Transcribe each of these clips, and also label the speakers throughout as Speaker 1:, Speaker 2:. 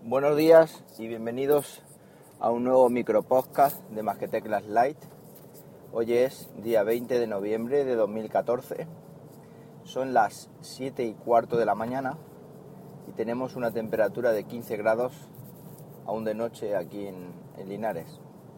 Speaker 1: Buenos días y bienvenidos a un nuevo micropodcast de Más que Teclas Light. Hoy es día 20 de noviembre de 2014. Son las 7:15 de la mañana y tenemos una temperatura de 15 grados aún de noche aquí en Linares.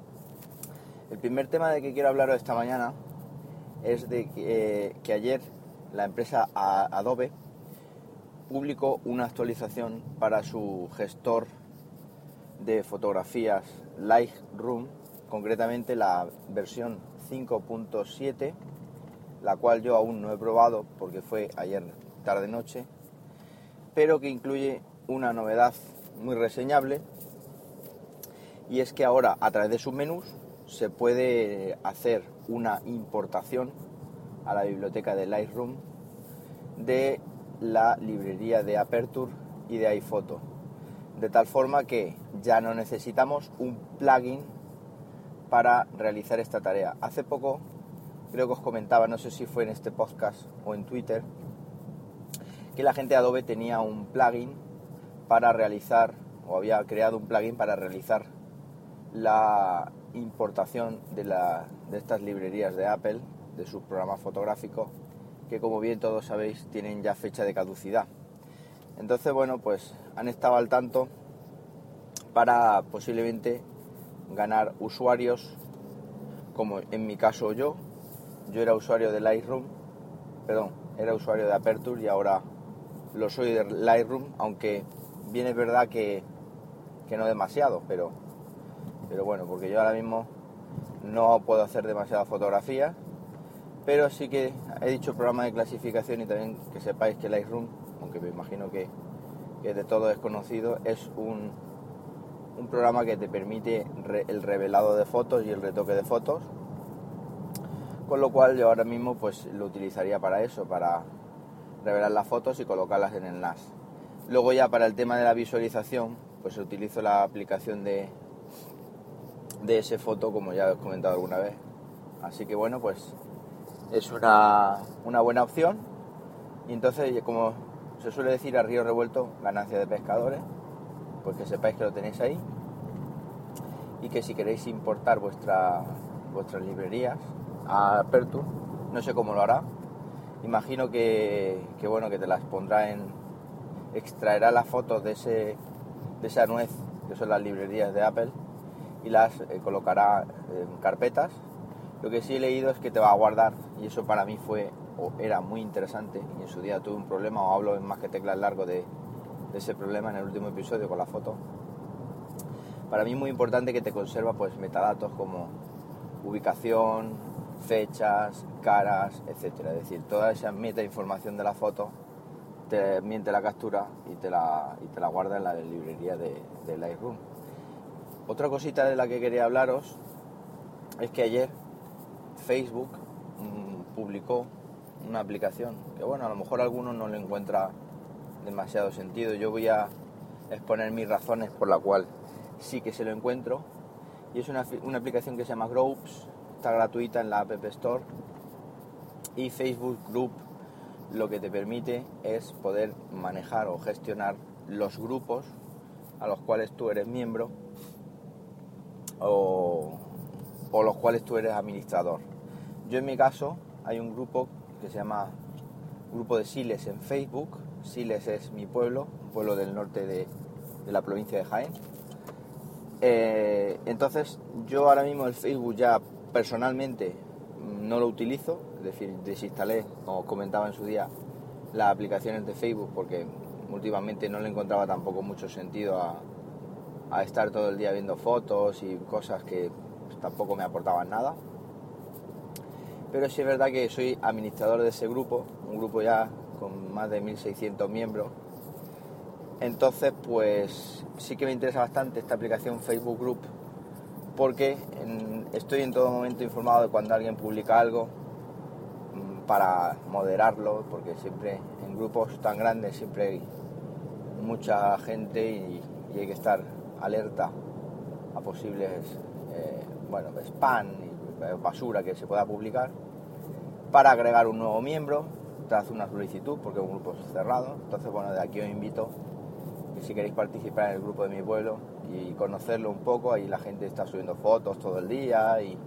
Speaker 1: El primer tema de que quiero hablaros esta mañana es de que ayer la empresa Adobe publicó una actualización para su gestor de fotografías Lightroom, concretamente la versión 5.7, la cual yo aún no he probado porque fue ayer tarde-noche, pero que incluye una novedad muy reseñable, y es que ahora a través de sus menús se puede hacer una importación a la biblioteca de Lightroom de la librería de Aperture y de iPhoto, de tal forma que ya no necesitamos un plugin para realizar esta tarea. Hace poco creo que os comentaba, no sé si fue en este podcast o en Twitter, que la gente de Adobe tenía un plugin para realizar, o había creado un plugin para realizar la importación de estas librerías de Apple, de sus programas fotográficos, que como bien todos sabéis tienen ya fecha de caducidad. Entonces, bueno, pues han estado al tanto para posiblemente ganar usuarios, como en mi caso yo era usuario de era usuario de Aperture y ahora lo soy de Lightroom, aunque bien es verdad que no demasiado, pero bueno, porque yo ahora mismo no puedo hacer demasiadas fotografías. Pero sí que he dicho programa de clasificación, y también que sepáis que Lightroom, aunque me imagino que de todo es conocido, es un programa que te permite el revelado de fotos y el retoque de fotos, con lo cual yo ahora mismo pues lo utilizaría para eso, para revelar las fotos y colocarlas en el NAS. Luego ya para el tema de la visualización pues utilizo la aplicación de S-Foto, como ya os he comentado alguna vez. Así que bueno, pues es una buena opción. Y entonces, como se suele decir, a río revuelto, ganancia de pescadores, pues que sepáis que lo tenéis ahí, y que si queréis importar vuestras librerías a Aperture, no sé cómo lo hará, imagino que te las pondrá extraerá las fotos de esa nuez que son las librerías de Apple y las colocará en carpetas. Lo que sí he leído es que te va a guardar, y eso para mí era muy interesante, y en su día tuve un problema, o hablo en Más que Teclas largo de ese problema en el último episodio con la foto. Para mí es muy importante que te conserva pues metadatos como ubicación, fechas, caras, etcétera. Es decir, toda esa meta información de la foto también te la captura y te la guarda en la librería de Lightroom. Otra cosita de la que quería hablaros es que ayer Facebook publicó una aplicación que, bueno, a lo mejor alguno no le encuentra demasiado sentido. Yo voy a exponer mis razones por la cual sí que se lo encuentro, y es una aplicación que se llama Groups, está gratuita en la App Store, y Facebook Group lo que te permite es poder manejar o gestionar los grupos a los cuales tú eres miembro o los cuales tú eres administrador. Yo en mi caso hay un grupo que se llama Grupo de Siles en Facebook. Siles es mi pueblo, un pueblo del norte de la provincia de Jaén. Entonces yo ahora mismo el Facebook ya personalmente no lo utilizo, es decir, desinstalé, como os comentaba en su día, las aplicaciones de Facebook porque últimamente no le encontraba tampoco mucho sentido a estar todo el día viendo fotos y cosas que pues tampoco me aportaban nada. Pero sí es verdad que soy administrador de ese grupo, un grupo ya con más de 1.600 miembros. Entonces, pues sí que me interesa bastante esta aplicación Facebook Group, porque estoy en todo momento informado de cuando alguien publica algo, para moderarlo, porque siempre en grupos tan grandes siempre hay mucha gente y hay que estar alerta a posibles spam y basura que se pueda publicar, para agregar un nuevo miembro, te hace una solicitud porque es un grupo cerrado. Entonces, bueno, de aquí os invito que si queréis participar en el grupo de mi pueblo y conocerlo un poco, ahí la gente está subiendo fotos todo el día y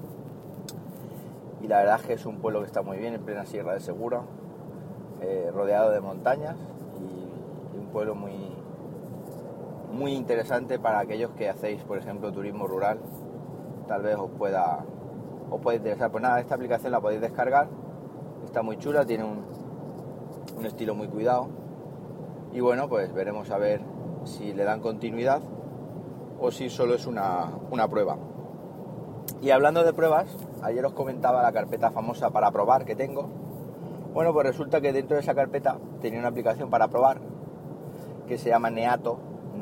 Speaker 1: la verdad es que es un pueblo que está muy bien, en plena Sierra de Segura, rodeado de montañas y un pueblo muy interesante para aquellos que hacéis, por ejemplo, turismo rural. Tal vez os pueda interesar. Pues nada, esta aplicación la podéis descargar, está muy chula, tiene un estilo muy cuidado y bueno, pues veremos a ver si le dan continuidad o si solo es una prueba. Y hablando de pruebas, ayer os comentaba la carpeta famosa para probar que tengo. Bueno, pues resulta que dentro de esa carpeta tenía una aplicación para probar que se llama Neato,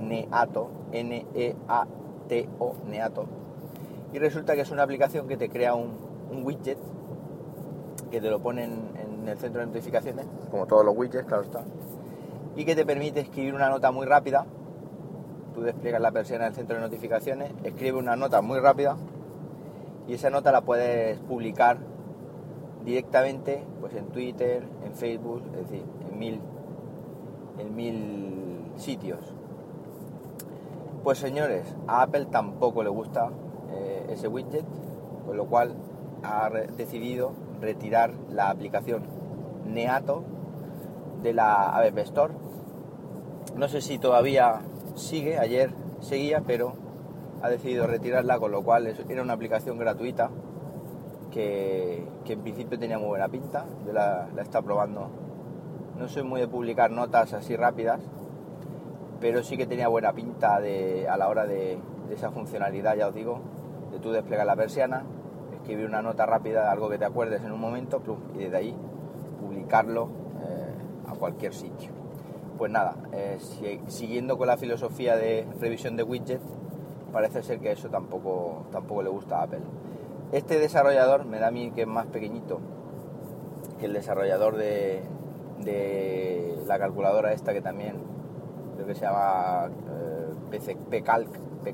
Speaker 1: N-E-A-T-O, Neato. Y resulta que es una aplicación que te crea un widget que te lo pone en el centro de notificaciones, como todos los widgets, claro está, y que te permite escribir una nota muy rápida. Tú despliegas la persiana del centro de notificaciones, escribe una nota muy rápida y esa nota la puedes publicar directamente pues en Twitter, en Facebook, es decir, en mil sitios. Pues señores, a Apple tampoco le gusta ese widget, con lo cual ha decidido retirar la aplicación Neato de la App Store. No sé si todavía sigue, ayer seguía, pero ha decidido retirarla, con lo cual era una aplicación gratuita que en principio tenía muy buena pinta. Yo la he estado probando. No soy muy de publicar notas así rápidas, pero sí que tenía buena pinta a la hora de esa funcionalidad, ya os digo, de tú desplegar la persiana, escribir una nota rápida, algo que te acuerdes en un momento, plum, y desde ahí publicarlo a cualquier sitio. Pues nada, siguiendo con la filosofía de revisión de widget, parece ser que eso tampoco le gusta a Apple. Este desarrollador me da a mí que es más pequeñito que el desarrollador de la calculadora esta, que también creo que se llama Pcalc.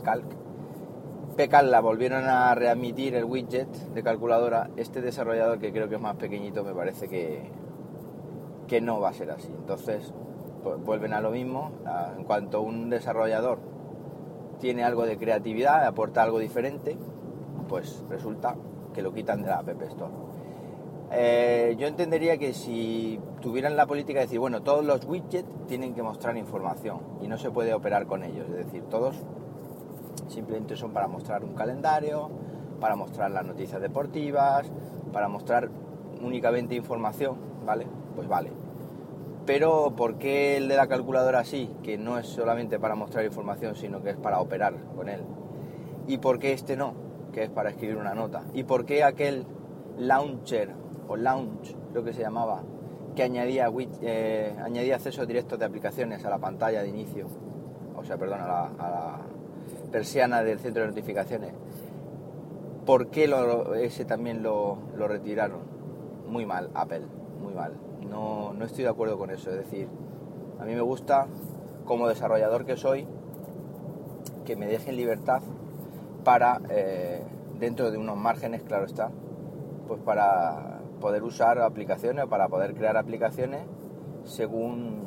Speaker 1: Pcalc la volvieron a readmitir el widget de calculadora. Este desarrollador, que creo que es más pequeñito, me parece que no va a ser así. Entonces pues vuelven a lo mismo. En cuanto un desarrollador tiene algo de creatividad, aporta algo diferente, pues resulta que lo quitan de la App Store. Yo entendería que si tuvieran la política de decir, bueno, todos los widgets tienen que mostrar información y no se puede operar con ellos, es decir, todos simplemente son para mostrar un calendario, para mostrar las noticias deportivas, para mostrar únicamente información, ¿vale? Pues vale. Pero ¿por qué el de la calculadora sí, que no es solamente para mostrar información, sino que es para operar con él? ¿Y por qué este no, que es para escribir una nota? ¿Y por qué aquel launcher o launch, creo que se llamaba, que añadía acceso directo de aplicaciones a la pantalla de inicio, o sea, perdón, a la persiana del centro de notificaciones? ¿Por qué ese también lo retiraron? Muy mal, Apple, muy mal. No estoy de acuerdo con eso. Es decir, a mí me gusta, como desarrollador que soy, que me dejen libertad para, dentro de unos márgenes, claro está, pues para poder usar aplicaciones, para poder crear aplicaciones según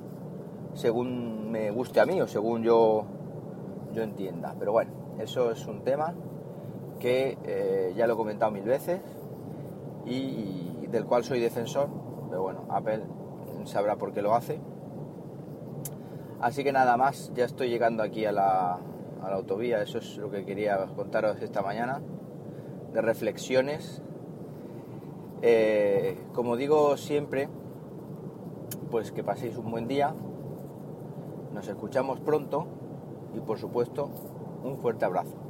Speaker 1: me guste a mí o según yo entienda. Pero bueno, eso es un tema que ya lo he comentado 1000 veces y del cual soy defensor, pero bueno, Apple sabrá por qué lo hace. Así que nada más, ya estoy llegando aquí a la autovía. Eso es lo que quería contaros esta mañana, de reflexiones. Como digo siempre, pues que paséis un buen día, nos escuchamos pronto y por supuesto un fuerte abrazo.